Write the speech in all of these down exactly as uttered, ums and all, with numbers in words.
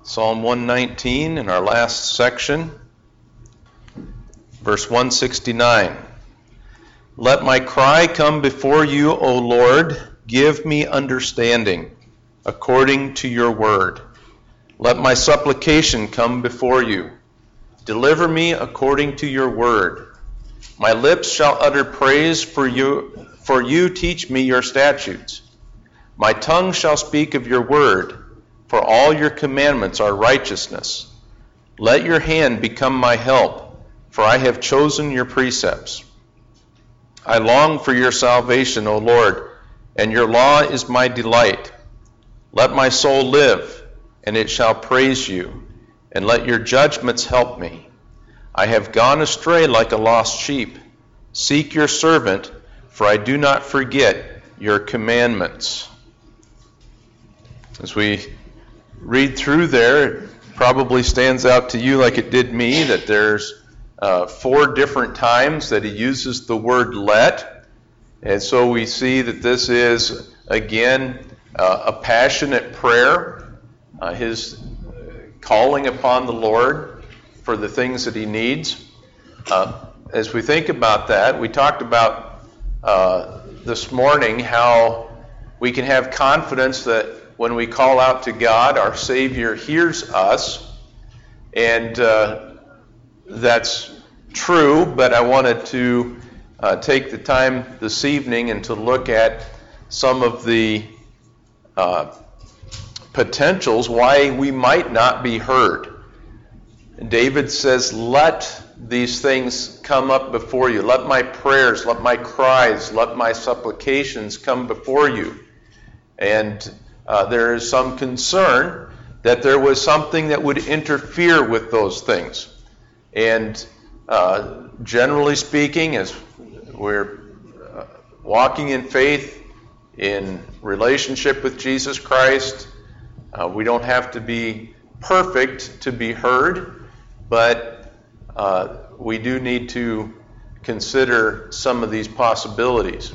Psalm one nineteen in our last section, verse one sixty-nine. Let my cry come before you, O Lord. Give me understanding according to your word. Let my supplication come before you. Deliver me according to your word. My lips shall utter praise for you, for you teach me your statutes. My tongue shall speak of your word, for all your commandments are righteousness. Let your hand become my help, for I have chosen your precepts. I long for your salvation, O Lord, and your law is my delight. Let my soul live, and it shall praise you, and let your judgments help me. I have gone astray like a lost sheep. Seek your servant, for I do not forget your commandments. As we read through there, it probably stands out to you like it did me that there's uh, four different times that he uses the word let. And so we see that this is, again, uh, a passionate prayer, uh, his calling upon the Lord for the things that he needs. Uh, as we think about that, we talked about uh, this morning how we can have confidence that when we call out to God, our Savior hears us, and uh, that's true, but I wanted to uh, take the time this evening and to look at some of the uh, potentials why we might not be heard. David says, let these things come up before you. Let my prayers, let my cries, let my supplications come before you. And Uh, there is some concern that there was something that would interfere with those things. And uh, generally speaking, as we're uh, walking in faith, in relationship with Jesus Christ, uh, we don't have to be perfect to be heard, but uh, we do need to consider some of these possibilities.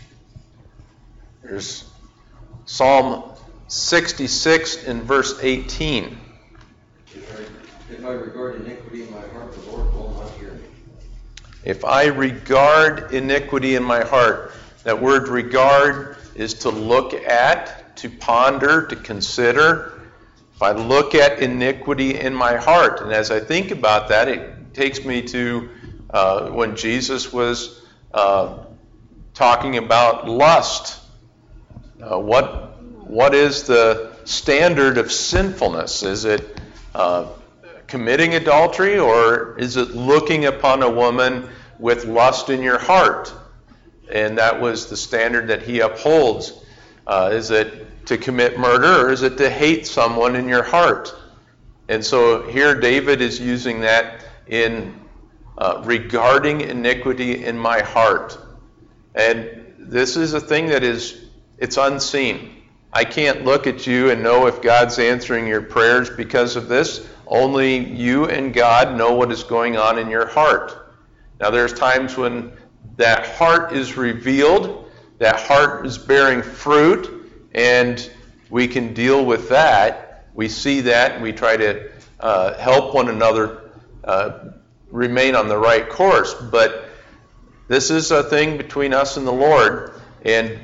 There's Psalm sixty-six in verse eighteen. If I, if I regard iniquity in my heart, the Lord will not hear me. If I regard iniquity in my heart, that word regard is to look at, to ponder, to consider. If I look at iniquity in my heart, and as I think about that, it takes me to uh, when Jesus was uh, talking about lust. Uh, what What is the standard of sinfulness? Is it uh, committing adultery, or is it looking upon a woman with lust in your heart? And that was the standard that he upholds. Uh, is it to commit murder, or is it to hate someone in your heart? And so here David is using that in uh, regarding iniquity in my heart. And this is a thing that is, it's unseen. I can't look at you and know if God's answering your prayers because of this. Only you and God know what is going on in your heart. Now there's times when that heart is revealed, that heart is bearing fruit, and we can deal with that. We see that, and we try to uh, help one another uh, remain on the right course. But this is a thing between us and the Lord, and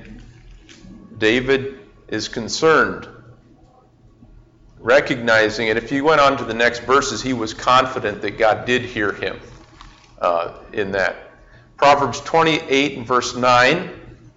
David is concerned, recognizing it. If you went on to the next verses, he was confident that God did hear him uh, in that. Proverbs twenty-eight and verse nine.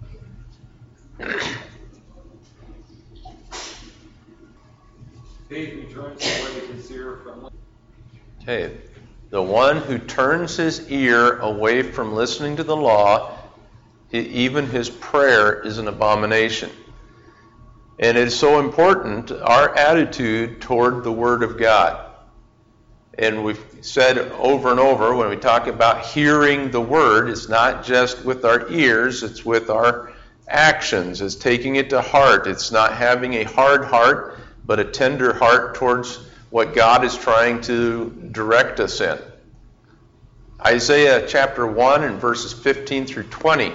He who turns away his ear from Okay, the one who turns his ear away from listening to the law, even his prayer is an abomination. And it is so important, our attitude toward the Word of God. And we've said over and over, when we talk about hearing the Word, it's not just with our ears, it's with our actions. It's taking it to heart. It's not having a hard heart, but a tender heart towards what God is trying to direct us in. Isaiah chapter one and verses fifteen through twenty.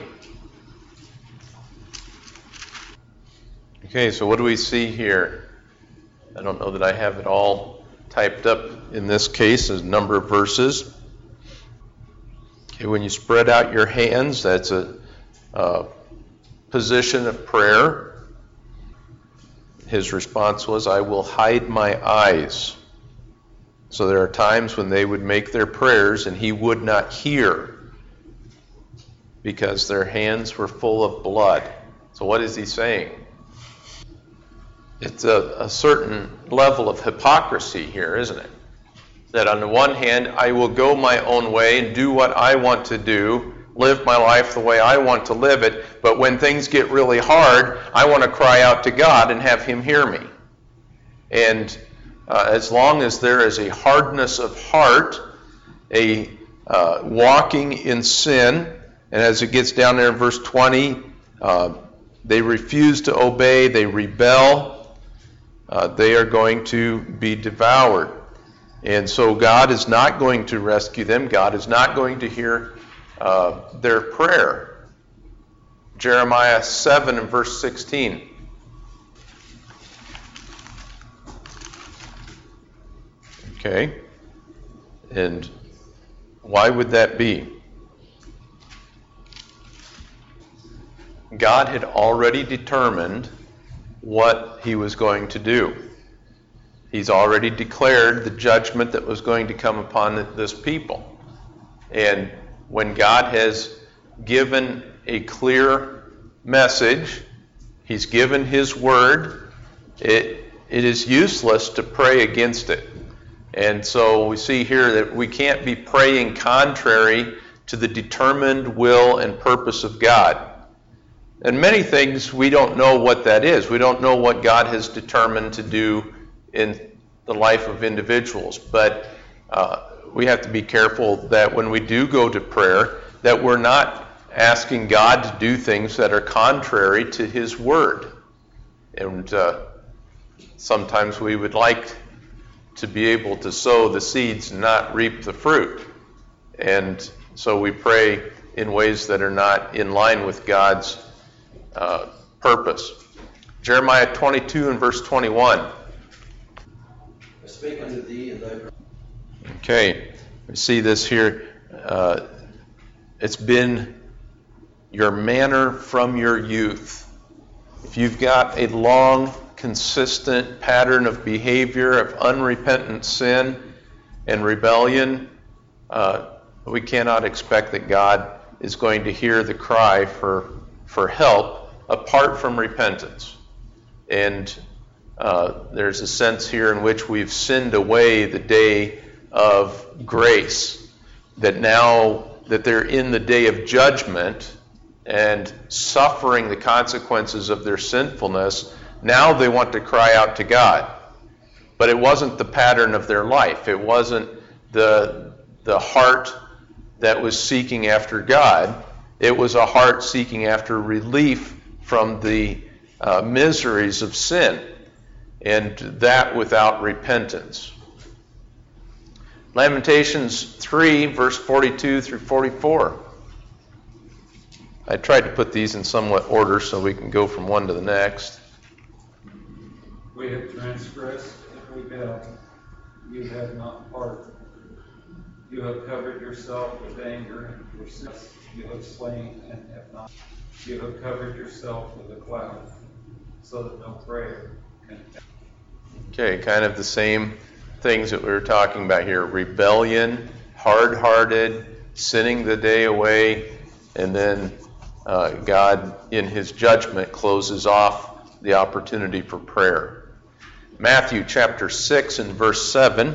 Okay, so what do we see here? I don't know that I have it all typed up in this case, a number of verses. Okay, when you spread out your hands, that's a, a position of prayer. His response was, I will hide my eyes. So there are times when they would make their prayers and he would not hear because their hands were full of blood. So what is he saying? It's a, a certain level of hypocrisy here, isn't it? That on the one hand, I will go my own way and do what I want to do, live my life the way I want to live it, but when things get really hard, I want to cry out to God and have him hear me. And uh, as long as there is a hardness of heart, a uh, walking in sin, and as it gets down there in verse twenty, uh, they refuse to obey, they rebel, uh, they are going to be devoured. And so God is not going to rescue them. God is not going to hear uh, their prayer. Jeremiah seven and verse sixteen. Okay. And why would that be? God had already determined what he was going to do. He's already declared the judgment that was going to come upon this people. And when God has given a clear message, he's given his word, it, it is useless to pray against it. And so we see here that we can't be praying contrary to the determined will and purpose of God. And many things we don't know what that is. We don't know what God has determined to do in the life of individuals. But uh, we have to be careful that when we do go to prayer, that we're not asking God to do things that are contrary to his word. And uh, sometimes we would like to be able to sow the seeds and not reap the fruit. And so we pray in ways that are not in line with God's uh, purpose. Jeremiah twenty-two and verse twenty-one. I spake unto thee in thy... Okay, we see this here. Uh, it's been your manner from your youth. If you've got a long, consistent pattern of behavior, of unrepentant sin and rebellion, uh, we cannot expect that God is going to hear the cry for, for help apart from repentance. And uh, there's a sense here in which we've sinned away the day of grace, that now that they're in the day of judgment and suffering the consequences of their sinfulness, now they want to cry out to God. But it wasn't the pattern of their life. It wasn't the, the heart that was seeking after God. It was a heart seeking after relief from the uh, miseries of sin, and that without repentance. Lamentations three, verse forty-two through forty-four. I tried to put these in somewhat order so we can go from one to the next. We have transgressed and rebelled. You have not pardoned. You have covered yourself with anger and your sins. You have slain and have not. You have covered yourself with a cloud, so that no prayer can. Okay, kind of the same things that we were talking about here. Rebellion, hard-hearted, sinning the day away, and then uh, God, in his judgment, closes off the opportunity for prayer. Matthew chapter six and verse seven.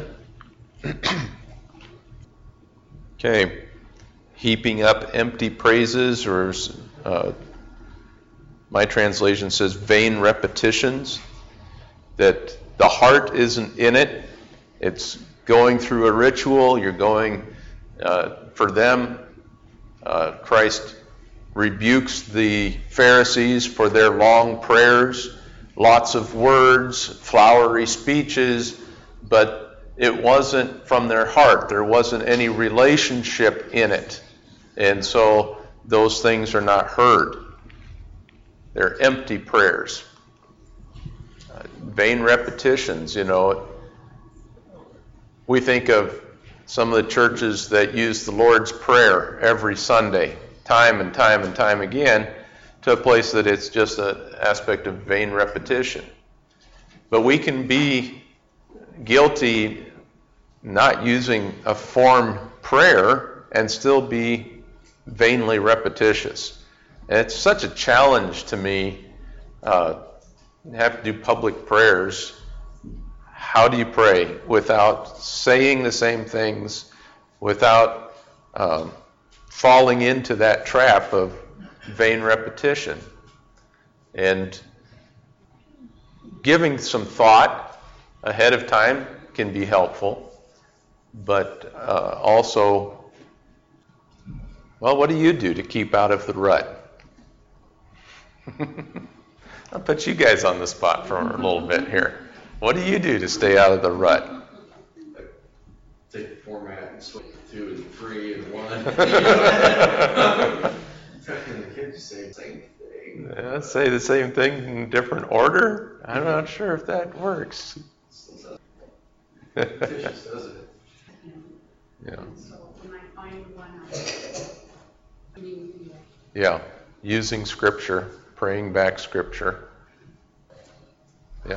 Okay, heaping up empty praises, or uh, my translation says vain repetitions, that the heart isn't in it. It's going through a ritual. You're going, uh, for them, uh, Christ rebukes the Pharisees for their long prayers, lots of words, flowery speeches, but it wasn't from their heart. There wasn't any relationship in it. And so those things are not heard. They're empty prayers. uh, vain repetitions. You know, we think of some of the churches that use the Lord's Prayer every Sunday, time and time and time again, to a place that it's just an aspect of vain repetition. But we can be guilty not using a form prayer and still be vainly repetitious. And it's such a challenge to me. Uh, have to do public prayers. How do you pray without saying the same things, without um, falling into that trap of vain repetition? And giving some thought ahead of time can be helpful, but uh, also, well, what do you do to keep out of the rut? I'll put you guys on the spot for a little bit here. What do you do to stay out of the rut? Take the format and switch two and three and one. Talking to the kids say the same thing. Yeah, say the same thing in different order? I'm not sure if that works. Fictitious, doesn't it? Yeah. So when I find one, I mean, Yeah. Using Scripture, praying back Scripture. Yeah.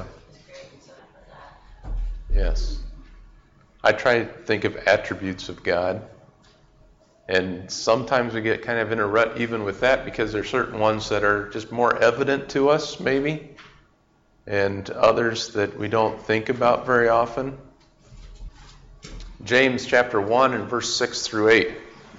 Yes. I try to think of attributes of God. And sometimes we get kind of in a rut even with that because there are certain ones that are just more evident to us, maybe, and others that we don't think about very often. James chapter one and verse six through eight.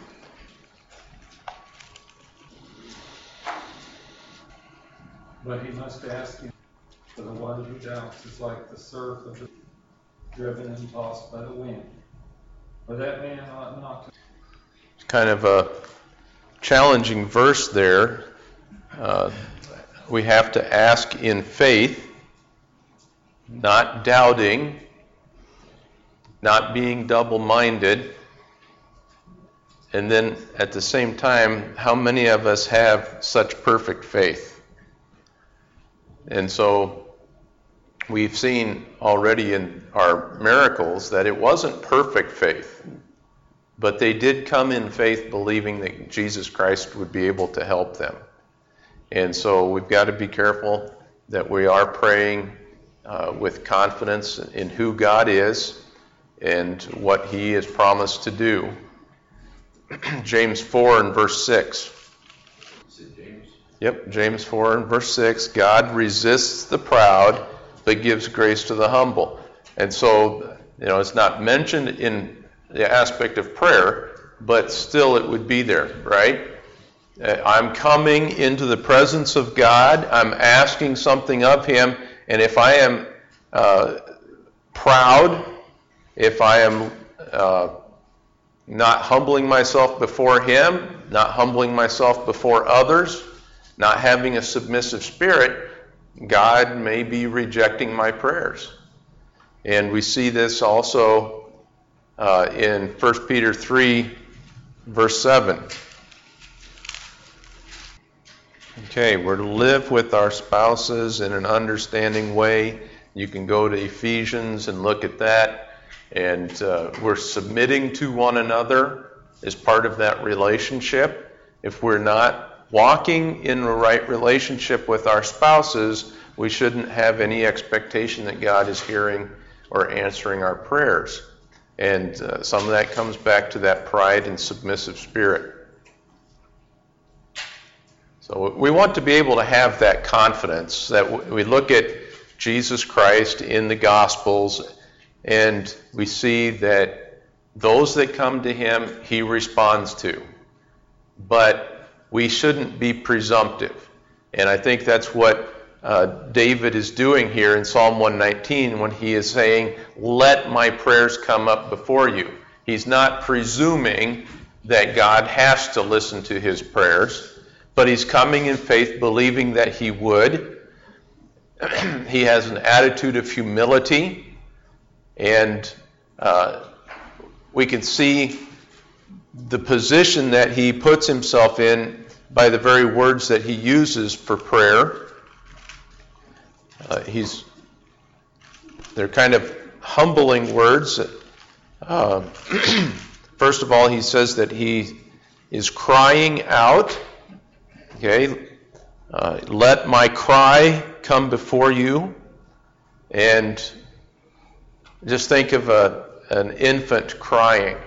But he must ask him, for the one who doubts is like the surf of the driven and tossed by the wind. For that man ought not to. It's kind of a challenging verse there. Uh, we have to ask in faith, not doubting, not being double-minded. And then at the same time, how many of us have such perfect faith? And so we've seen already in our miracles that it wasn't perfect faith, but they did come in faith believing that Jesus Christ would be able to help them. And so we've got to be careful that we are praying uh, with confidence in who God is and what He has promised to do. James four and verse six. Is it James? Yep, James four and verse six. God resists the proud, but gives grace to the humble. And so, you know, it's not mentioned in the aspect of prayer, but still it would be there, right? I'm coming into the presence of God. I'm asking something of Him. And if I am uh, proud, if I am uh, not humbling myself before Him, not humbling myself before others, not having a submissive spirit, God may be rejecting my prayers. And we see this also uh, in First Peter three, verse seven. Okay, we're to live with our spouses in an understanding way. You can go to Ephesians and look at that. And uh, we're submitting to one another as part of that relationship. If we're not walking in the right relationship with our spouses, we shouldn't have any expectation that God is hearing or answering our prayers. And uh, some of that comes back to that pride and submissive spirit. So we want to be able to have that confidence that we look at Jesus Christ in the Gospels and we see that those that come to Him, He responds to. But we shouldn't be presumptive. And I think that's what uh, David is doing here in Psalm one nineteen when he is saying, let my prayers come up before you. He's not presuming that God has to listen to his prayers, but he's coming in faith believing that He would. He has an attitude of humility. And uh, we can see the position that he puts himself in by the very words that he uses for prayer. Uh, he's they're kind of humbling words. Uh, first of all, he says that he is crying out. Okay, uh, let my cry come before you. And just think of a, an infant crying,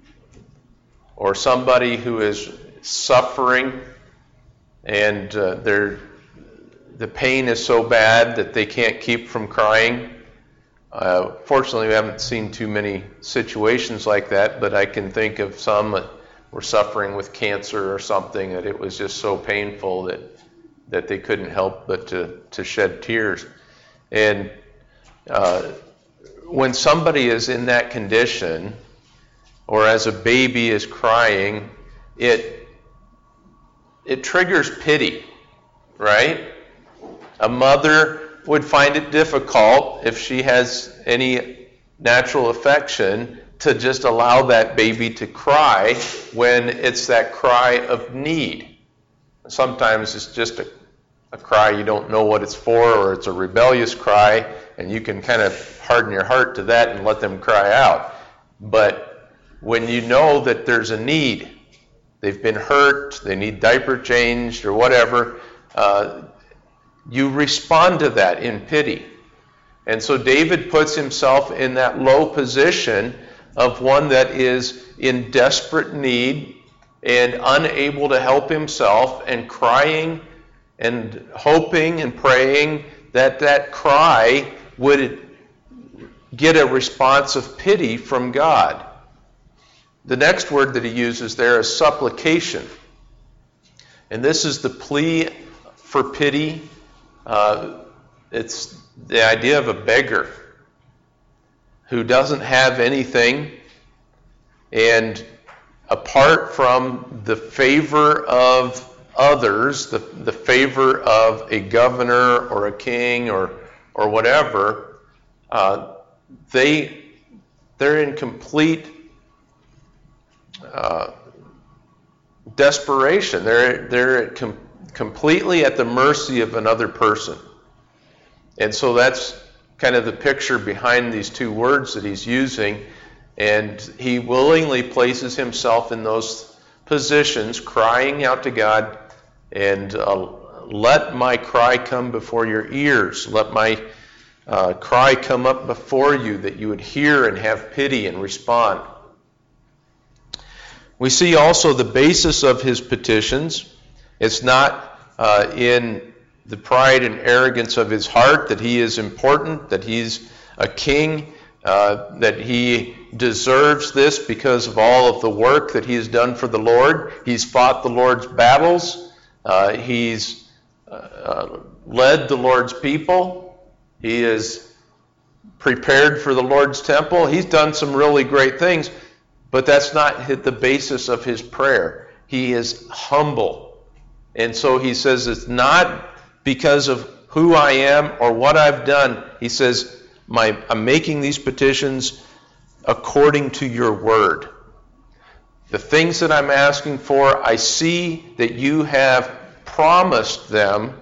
or somebody who is suffering and uh, they're, the pain is so bad that they can't keep from crying. Uh, fortunately, we haven't seen too many situations like that, but I can think of some that were suffering with cancer or something, that it was just so painful that that they couldn't help but to, to shed tears. And uh, when somebody is in that condition, or as a baby is crying, it it triggers pity, right? A mother would find it difficult, if she has any natural affection, to just allow that baby to cry when it's that cry of need. Sometimes it's just a, a cry you don't know what it's for, or it's a rebellious cry, and you can kind of harden your heart to that and let them cry out. But when you know that there's a need, they've been hurt, they need diaper changed or whatever, uh, you respond to that in pity. And so David puts himself in that low position of one that is in desperate need and unable to help himself, and crying and hoping and praying that that cry would get a response of pity from God. The next word that he uses there is supplication. And this is the plea for pity. Uh, it's the idea of a beggar who doesn't have anything, and apart from the favor of others, the, the favor of a governor or a king or or whatever, uh, they they're in complete uh, desperation. They're they're com- completely at the mercy of another person. And so that's kind of the picture behind these two words that he's using. And he willingly places himself in those positions, crying out to God, and uh, let my cry come before your ears. Let my uh, cry come up before you, that you would hear and have pity and respond. We see also the basis of his petitions. It's not uh, in the pride and arrogance of his heart that he is important, that he's a king, uh, that he deserves this because of all of the work that he has done for the Lord. He's fought the Lord's battles. Uh, he's uh, led the Lord's people. He is prepared for the Lord's temple. He's done some really great things, but that's not the basis of his prayer. He is humble. And so he says it's not because of who I am or what I've done. He says, My, I'm making these petitions according to your word. The things that I'm asking for, I see that you have promised them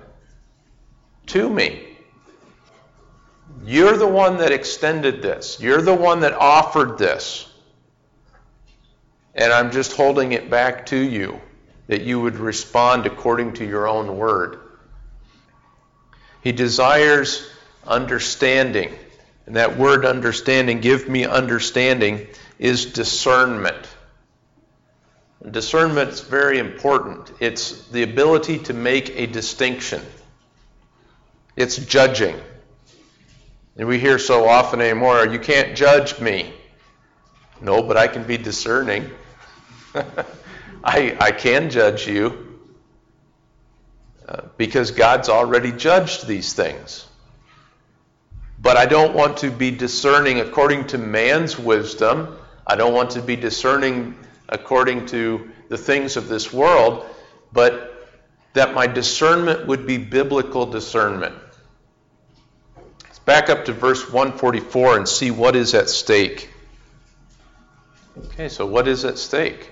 to me. You're the one that extended this. You're the one that offered this. And I'm just holding it back to you, that you would respond according to your own word. He desires understanding. And that word understanding, give me understanding, is discernment. Discernment is very important. It's the ability to make a distinction. It's judging. And we hear so often anymore, you can't judge me. No, but I can be discerning. I, I can judge you. Uh, because God's already judged these things. But I don't want to be discerning according to man's wisdom. I don't want to be discerning according to the things of this world, but that my discernment would be biblical discernment. Let's back up to verse one forty-four and see what is at stake. Okay, so what is at stake?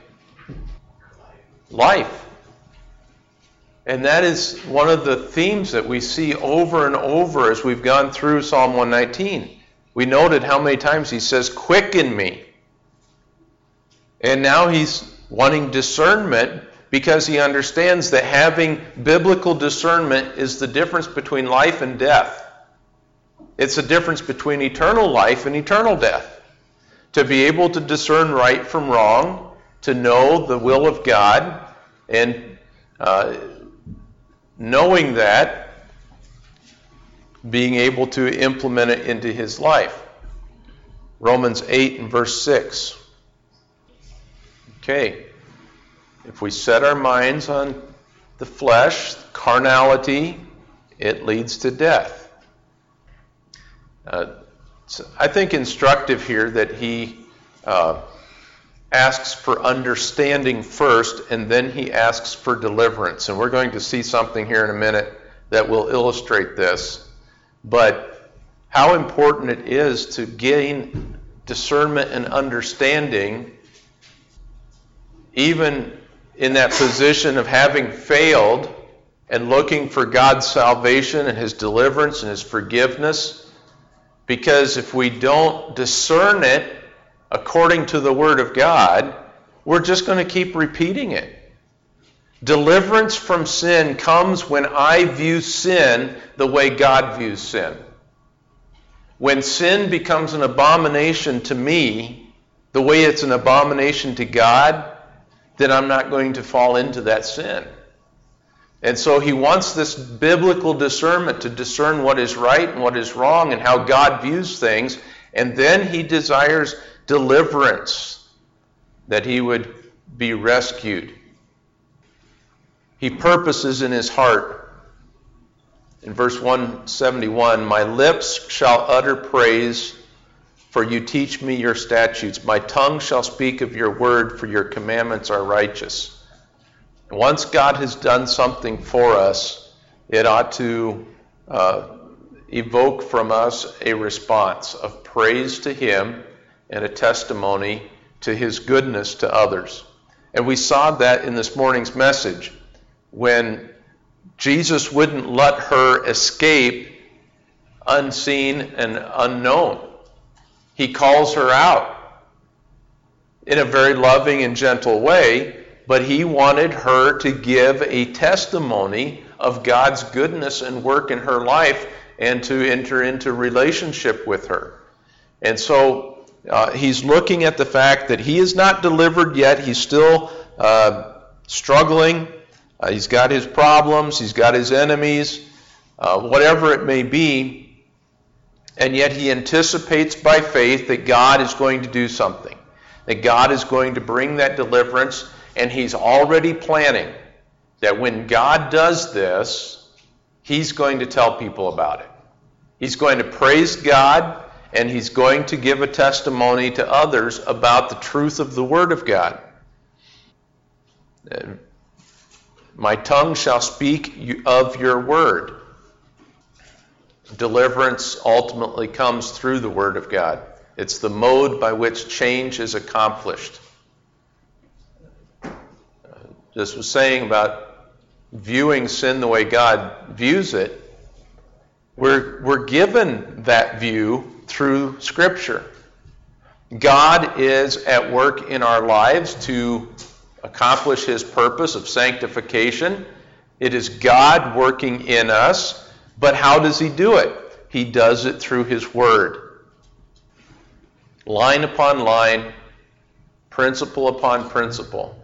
Life. And that is one of the themes that we see over and over as we've gone through Psalm one nineteen. We noted how many times he says, quicken me. And now he's wanting discernment because he understands that having biblical discernment is the difference between life and death. It's the difference between eternal life and eternal death. To be able to discern right from wrong, to know the will of God, and uh, knowing that, being able to implement it into his life. Romans eight and verse six. Okay, if we set our minds on the flesh, carnality, it leads to death. Uh, so I think instructive here that he uh, asks for understanding first, and then he asks for deliverance. And we're going to see something here in a minute that will illustrate this. But how important it is to gain discernment and understanding, even in that position of having failed and looking for God's salvation and his deliverance and his forgiveness. Because if we don't discern it according to the Word of God, we're just going to keep repeating it. Deliverance from sin comes when I view sin the way God views sin. When sin becomes an abomination to me, the way it's an abomination to God, then I'm not going to fall into that sin. And so he wants this biblical discernment to discern what is right and what is wrong and how God views things. And then he desires deliverance, that he would be rescued. He purposes in his heart. In verse one seventy-one, my lips shall utter praise, for you teach me your statutes. My tongue shall speak of your word, for your commandments are righteous. And once God has done something for us, it ought to uh, evoke from us a response of praise to him and a testimony to his goodness to others. And we saw that in this morning's message, when Jesus wouldn't let her escape unseen and unknown. He calls her out in a very loving and gentle way, but he wanted her to give a testimony of God's goodness and work in her life and to enter into relationship with her. And so uh, he's looking at the fact that he is not delivered yet. He's still uh, struggling. Uh, he's got his problems. He's got his enemies, uh, whatever it may be. And yet he anticipates by faith that God is going to do something, that God is going to bring that deliverance, and he's already planning that when God does this, he's going to tell people about it. He's going to praise God, and he's going to give a testimony to others about the truth of the Word of God. My tongue shall speak of your word. Deliverance ultimately comes through the Word of God. It's the mode by which change is accomplished. Just was saying about viewing sin the way God views it. We're, we're given that view through Scripture. God is at work in our lives to accomplish his purpose of sanctification. It is God working in us, but how does he do it? He does it through his word. Line upon line, principle upon principle.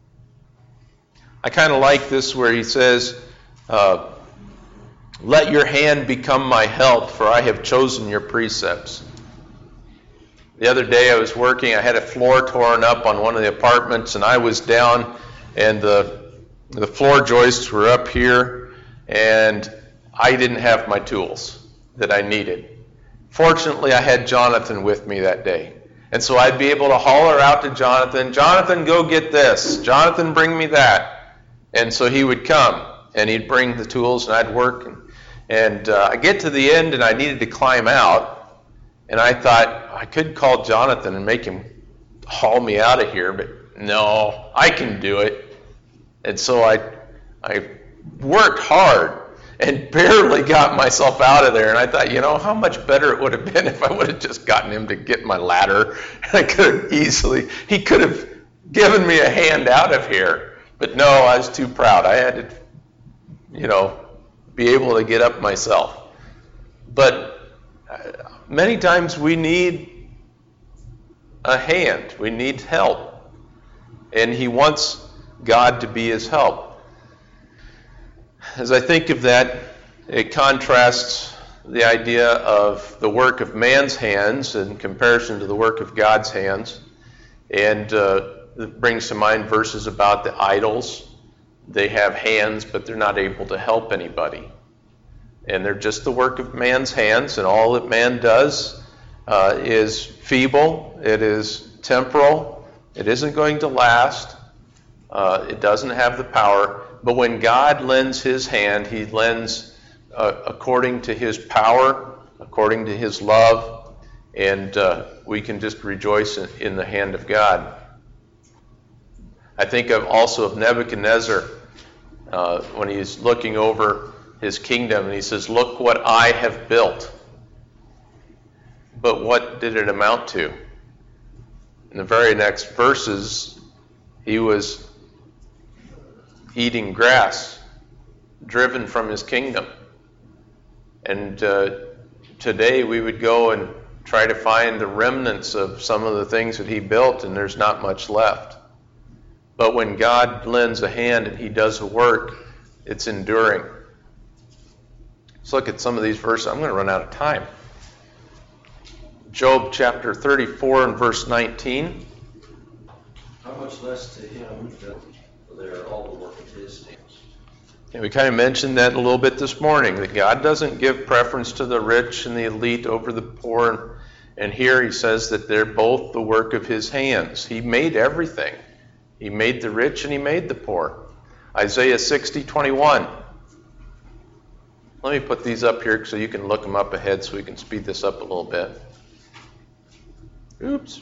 I kind of like this where he says, uh, let your hand become my help, for I have chosen your precepts. The other day I was working, I had a floor torn up on one of the apartments, and I was down, and the, the floor joists were up here, and I didn't have my tools that I needed. Fortunately, I had Jonathan with me that day. And so I'd be able to holler out to Jonathan, Jonathan, go get this. Jonathan, bring me that. And so he would come, and he'd bring the tools, and I'd work. And, and uh, I get to the end, and I needed to climb out. And I thought, I could call Jonathan and make him haul me out of here, but no, I can do it. And so I, I worked hard. and barely got myself out of there. And I thought, you know, how much better it would have been if I would have just gotten him to get my ladder. I could have easily, he could have given me a hand out of here. But no, I was too proud. I had to, you know, be able to get up myself. But many times we need a hand. We need help. And he wants God to be his help. As I think of that, it contrasts the idea of the work of man's hands in comparison to the work of God's hands. And uh, it brings to mind verses about the idols. They have hands, but they're not able to help anybody. And they're just the work of man's hands, and all that man does uh, is feeble, it is temporal, it isn't going to last, uh, it doesn't have the power. But when God lends his hand, he lends uh, according to his power, according to his love, and uh, we can just rejoice in, in the hand of God. I think of also of Nebuchadnezzar uh, when he's looking over his kingdom, and he says, look what I have built. But what did it amount to? In the very next verses, he was eating grass, driven from his kingdom. And uh, today we would go and try to find the remnants of some of the things that he built, and there's not much left. But when God lends a hand and he does a work, it's enduring. Let's look at some of these verses. I'm going to run out of time. Job chapter thirty-four and verse nineteen. How much less to him that they are all the work of his hands. And we kind of mentioned that a little bit this morning, that God doesn't give preference to the rich and the elite over the poor. And here he says that they're both the work of his hands. He made everything. He made the rich and he made the poor. Isaiah sixty twenty-one. Let me put these up here so you can look them up ahead so we can speed this up a little bit. Oops.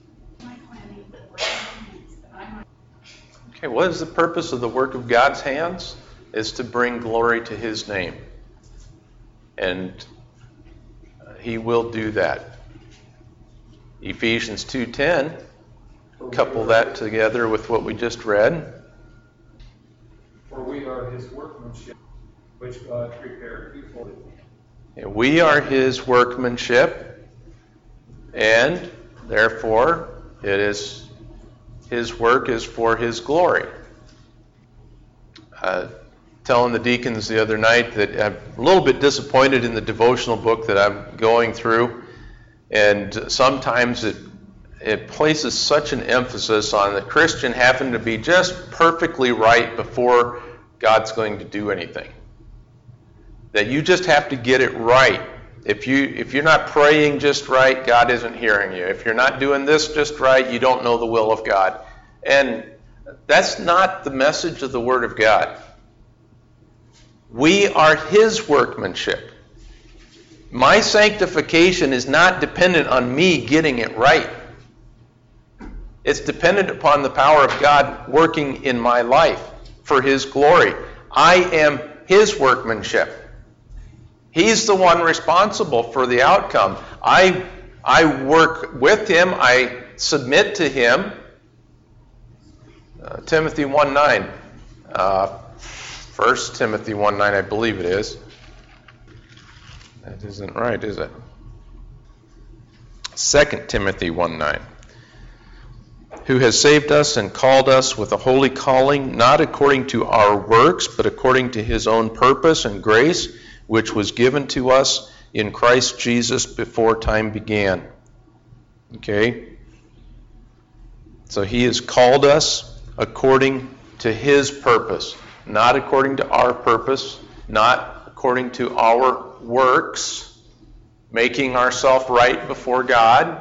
Okay, what is the purpose of the work of God's hands? Is to bring glory to his name. And he will do that. Ephesians two ten, couple that together with what we just read. For we are his workmanship, which God prepared before. And we are his workmanship, and therefore it is his work is for his glory. Uh, telling the deacons the other night that I'm a little bit disappointed in the devotional book that I'm going through, and sometimes it it places such an emphasis on the Christian having to be just perfectly right before God's going to do anything. That you just have to get it right. If you if you're not praying just right, God isn't hearing you. If you're not doing this just right, you don't know the will of God. And that's not the message of the Word of God. We are his workmanship. My sanctification is not dependent on me getting it right. It's dependent upon the power of God working in my life for his glory. I am his workmanship. He's the one responsible for the outcome. I, I work with him. I submit to him. Uh, Timothy one nine. Uh, First Timothy one nine, I believe it is. That isn't right, is it? Second Timothy one nine. Who has saved us and called us with a holy calling, not according to our works, but according to his own purpose and grace, which was given to us in Christ Jesus before time began. Okay? So he has called us according to his purpose, not according to our purpose, not according to our works, making ourselves right before God.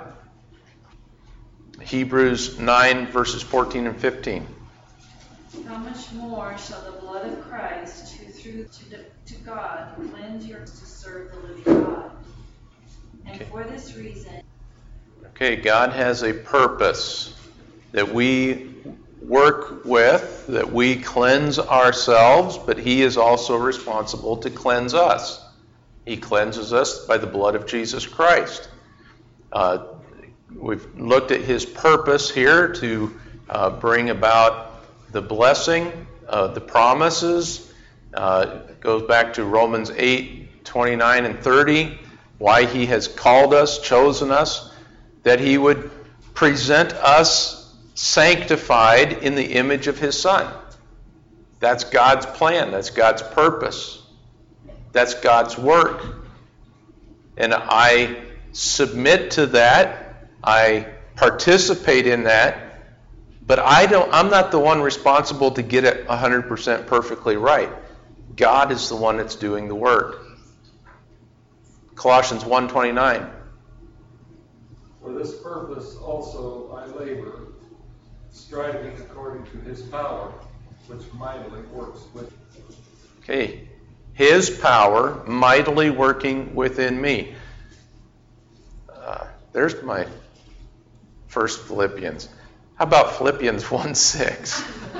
Hebrews nine, verses fourteen and fifteen. How much more shall the blood of Christ, who through to, to God cleanse yours to serve the living God? And Okay. for this reason... Okay, God has a purpose that we work with, that we cleanse ourselves, but he is also responsible to cleanse us. He cleanses us by the blood of Jesus Christ. Uh, we've looked at his purpose here to uh, bring about the blessing, uh, the promises. Uh, it goes back to Romans eight, twenty-nine and thirty, why he has called us, chosen us, that he would present us sanctified in the image of his Son. That's God's plan. That's God's purpose. That's God's work. And I submit to that. I participate in that. But I don't, I'm not the one responsible to get it one hundred percent perfectly right. God is the one that's doing the work. Colossians one twenty-nine. For this purpose also I labor, striving according to his power, which mightily works with me. Okay. His power mightily working within me. Uh, there's my first Philippians. How about Philippians one six?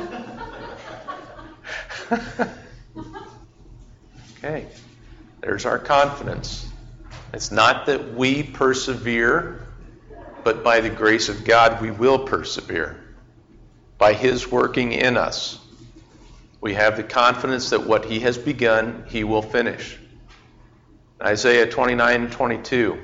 Okay. There's our confidence. It's not that we persevere, but by the grace of God we will persevere. By his working in us. We have the confidence that what he has begun, he will finish. Isaiah twenty-nine twenty-two.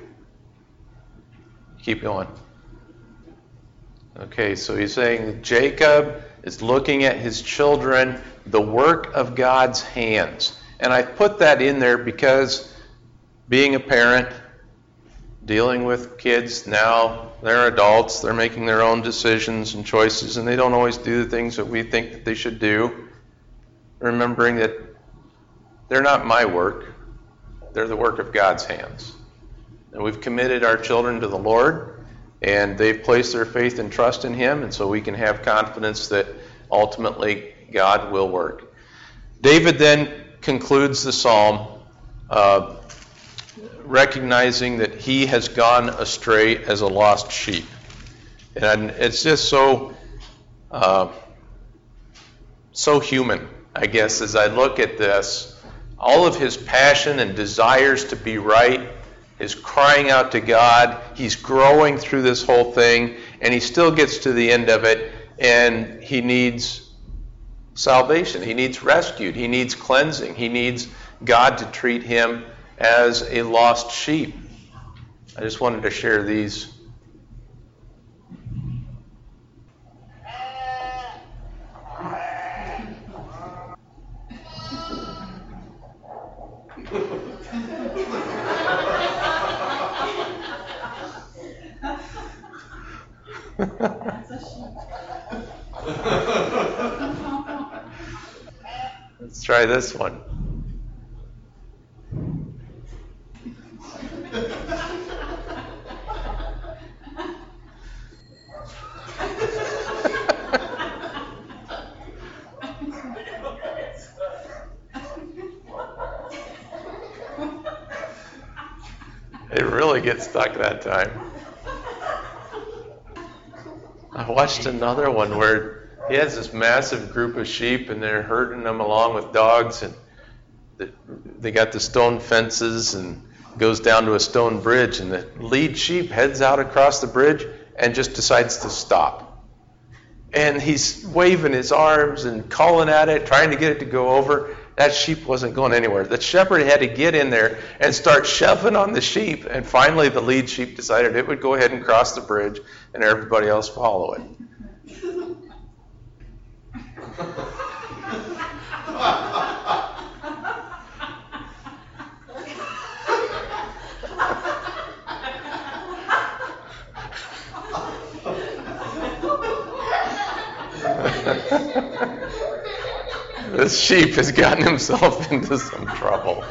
Keep going. Okay, so he's saying that Jacob is looking at his children, the work of God's hands. And I put that in there because being a parent, dealing with kids now, they're adults, they're making their own decisions and choices, and they don't always do the things that we think that they should do. Remembering that they're not my work, they're the work of God's hands. And we've committed our children to the Lord, and they've placed their faith and trust in him, and so we can have confidence that ultimately God will work. David then concludes the psalm uh, recognizing that he has gone astray as a lost sheep. And it's just so uh, so human, I guess, as I look at this. All of his passion and desires to be right, his crying out to God, he's growing through this whole thing, and he still gets to the end of it, and he needs salvation. He needs rescued. He needs cleansing. He needs God to treat him as a lost sheep. I just wanted to share these. Let's try this one. It really gets stuck that time. I watched another one where he has this massive group of sheep and they're herding them along with dogs, and they got the stone fences and goes down to a stone bridge, and the lead sheep heads out across the bridge and just decides to stop. And he's waving his arms and calling at it, trying to get it to go over. That sheep wasn't going anywhere. The shepherd had to get in there and start shoving on the sheep, and finally the lead sheep decided it would go ahead and cross the bridge and everybody else follow it. This sheep has gotten himself into some trouble.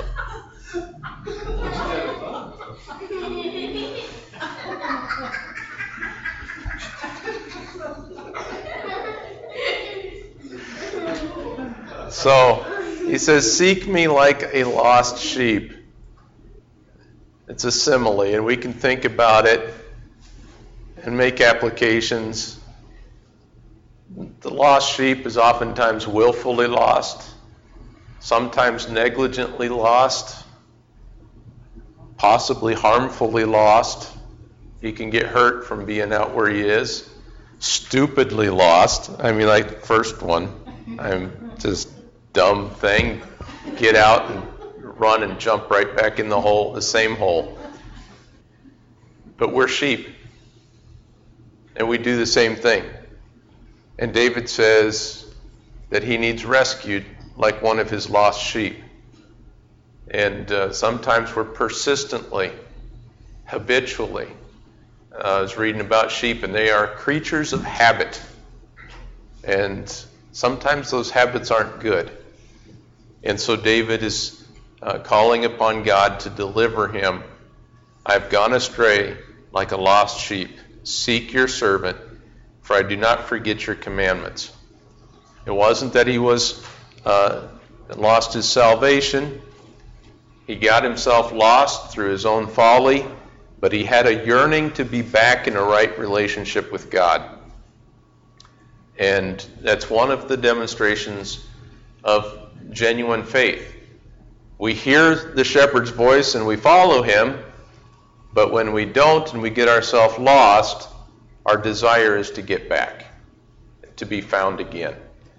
So he says, seek me like a lost sheep. It's a simile, and we can think about it and make applications. The lost sheep is oftentimes willfully lost, sometimes negligently lost, possibly harmfully lost. He can get hurt from being out where he is. Stupidly lost. I mean, like the first one. I'm just dumb thing. Get out and run and jump right back in the hole, the same hole. But we're sheep. And we do the same thing. And David says that he needs rescued like one of his lost sheep. And uh, sometimes we're persistently, habitually. Uh, I was reading about sheep, and they are creatures of habit. And sometimes those habits aren't good. And so David is uh, calling upon God to deliver him. I've gone astray like a lost sheep. Seek your servant, for I do not forget your commandments. It wasn't that he was uh, lost his salvation. He got himself lost through his own folly, but he had a yearning to be back in a right relationship with God. And that's one of the demonstrations of genuine faith. We hear the shepherd's voice and we follow him, but when we don't and we get ourselves lost, our desire is to get back, to be found again.